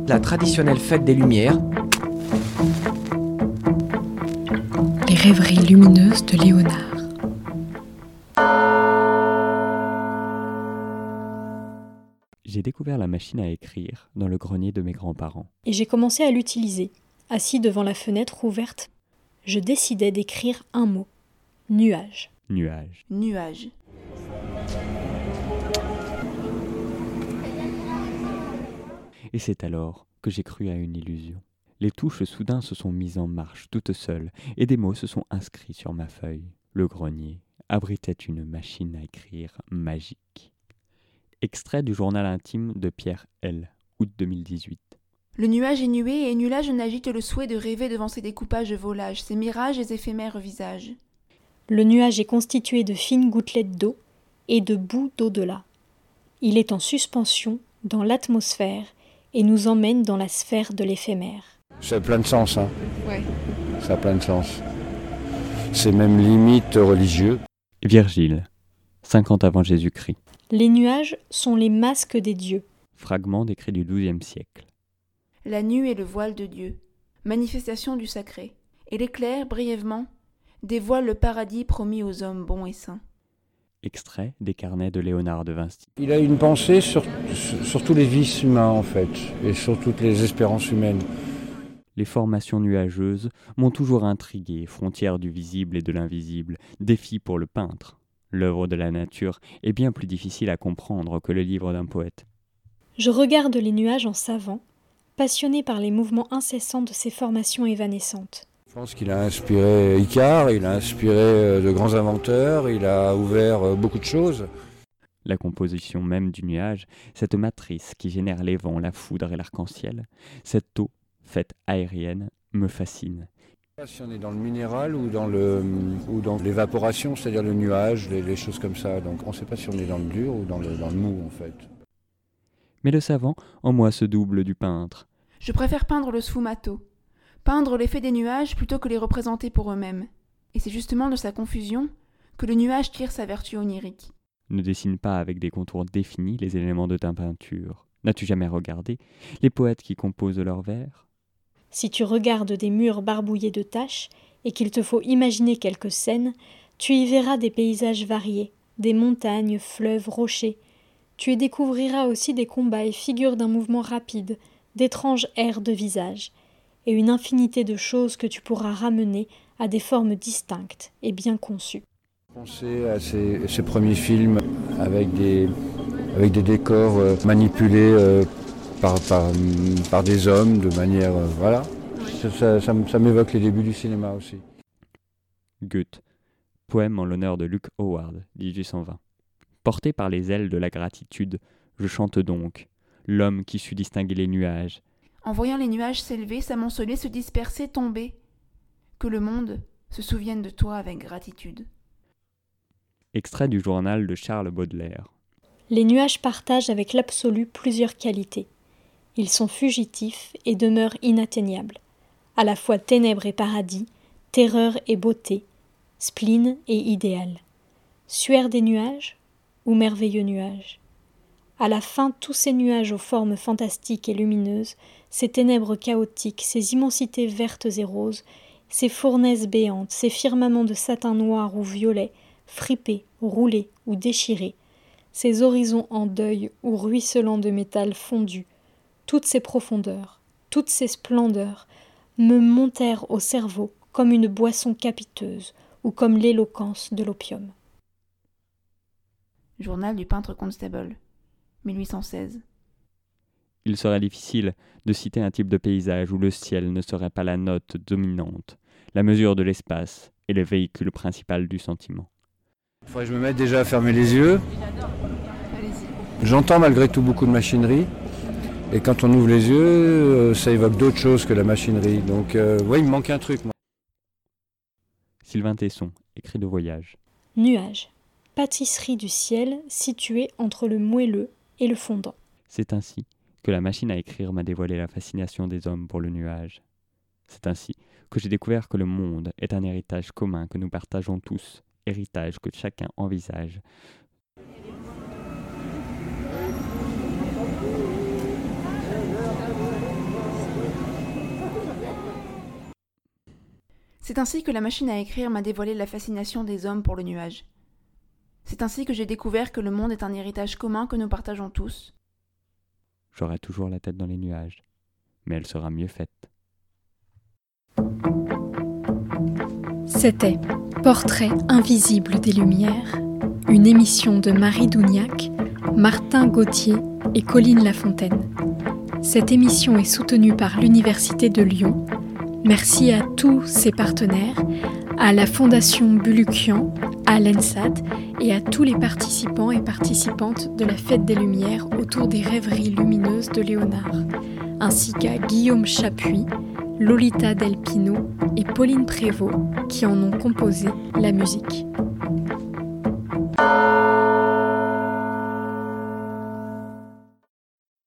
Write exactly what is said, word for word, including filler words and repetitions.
La traditionnelle fête des Lumières. Les rêveries lumineuses de Léonard. J'ai découvert la machine à écrire dans le grenier de mes grands-parents. Et j'ai commencé à l'utiliser. Assis devant la fenêtre ouverte, je décidais d'écrire un mot. Nuage. Nuage. Nuage. Et c'est alors que j'ai cru à une illusion. Les touches soudain se sont mises en marche toutes seules et des mots se sont inscrits sur ma feuille. Le grenier abritait une machine à écrire magique. Extrait du journal intime de Pierre L., août deux mille dix-huit. Le nuage est nué et nullage n'agite le souhait de rêver devant ses découpages volages, ses mirages et éphémères visages. Le nuage est constitué de fines gouttelettes d'eau et de bouts d'au-delà. Il est en suspension dans l'atmosphère et nous emmène dans la sphère de l'éphémère. Ça a plein de sens, hein. Ouais. Ça a plein de sens. C'est même limite religieux. Virgile, cinquante avant Jésus-Christ. Les nuages sont les masques des dieux. Fragment d'écrit du douzième siècle. La nue est le voile de Dieu, manifestation du sacré, et l'éclair, brièvement, dévoile le paradis promis aux hommes bons et saints. Extrait des carnets de Léonard de Vinci. Il a une pensée sur, sur, sur tous les vices humains, en fait, et sur toutes les espérances humaines. Les formations nuageuses m'ont toujours intrigué, frontière du visible et de l'invisible, défi pour le peintre. L'œuvre de la nature est bien plus difficile à comprendre que le livre d'un poète. Je regarde les nuages en savant, passionné par les mouvements incessants de ces formations évanescentes. Je pense qu'il a inspiré Icare, il a inspiré de grands inventeurs, il a ouvert beaucoup de choses. La composition même du nuage, cette matrice qui génère les vents, la foudre et l'arc-en-ciel, cette eau faite aérienne, me fascine. Si on est dans le minéral ou dans, le, ou dans l'évaporation, c'est-à-dire le nuage, les, les choses comme ça. Donc on ne sait pas si on est dans le dur ou dans le, dans le mou en fait. Mais le savant en moi se double du peintre. Je préfère peindre le sfumato, peindre l'effet des nuages plutôt que les représenter pour eux-mêmes. Et c'est justement de sa confusion que le nuage tire sa vertu onirique. Ne dessine pas avec des contours définis les éléments de ta peinture. N'as-tu jamais regardé les poètes qui composent leurs vers ? Si tu regardes des murs barbouillés de taches et qu'il te faut imaginer quelques scènes, tu y verras des paysages variés, des montagnes, fleuves, rochers. Tu y découvriras aussi des combats et figures d'un mouvement rapide, d'étranges airs de visage, et une infinité de choses que tu pourras ramener à des formes distinctes et bien conçues. Pensez à ces, ces premiers films avec des, avec des décors euh, manipulés euh, par, par, par des hommes de manière... Euh, voilà, ça, ça, ça, ça m'évoque les débuts du cinéma aussi. Goethe, poème en l'honneur de Luke Howard, dix-huit cent vingt. Porté par les ailes de la gratitude, je chante donc, l'homme qui sut distinguer les nuages. En voyant les nuages s'élever, s'amonceler, se disperser, tomber, que le monde se souvienne de toi avec gratitude. Extrait du journal de Charles Baudelaire. Les nuages partagent avec l'absolu plusieurs qualités. Ils sont fugitifs et demeurent inatteignables, à la fois ténèbres et paradis, terreur et beauté, spleen et idéal. Suaire des nuages ou merveilleux nuages. À la fin, tous ces nuages aux formes fantastiques et lumineuses, ces ténèbres chaotiques, ces immensités vertes et roses, ces fournaises béantes, ces firmaments de satin noir ou violet, fripés, roulés ou déchirés, ces horizons en deuil ou ruisselants de métal fondu, toutes ces profondeurs, toutes ces splendeurs, me montèrent au cerveau comme une boisson capiteuse ou comme l'éloquence de l'opium. Journal du peintre Constable, mille huit cent seize. Il serait difficile de citer un type de paysage où le ciel ne serait pas la note dominante, la mesure de l'espace et le véhicule principal du sentiment. Il faudrait que je me mette déjà à fermer les yeux. J'entends malgré tout beaucoup de machinerie. Et quand on ouvre les yeux, euh, ça évoque d'autres choses que la machinerie. Donc, euh, ouais, il me manque un truc, moi. Sylvain Tesson, écrit de voyage. Nuages, pâtisserie du ciel située entre le moelleux et le fondant. C'est ainsi que la machine à écrire m'a dévoilé la fascination des hommes pour le nuage. C'est ainsi que j'ai découvert que le monde est un héritage commun que nous partageons tous, héritage que chacun envisage. C'est ainsi que la machine à écrire m'a dévoilé la fascination des hommes pour le nuage. C'est ainsi que j'ai découvert que le monde est un héritage commun que nous partageons tous. J'aurai toujours la tête dans les nuages, mais elle sera mieux faite. C'était Portrait invisible des Lumières, une émission de Marie Dougnac, Martin Gauthier et Colline Lafontaine. Cette émission est soutenue par l'Université de Lyon. Merci à tous ses partenaires, à la Fondation Bulukian, à l'ENSAT et à tous les participants et participantes de la Fête des Lumières autour des rêveries lumineuses de Léonard, ainsi qu'à Guillaume Chapuis, Lolita Delpino et Pauline Prévost qui en ont composé la musique.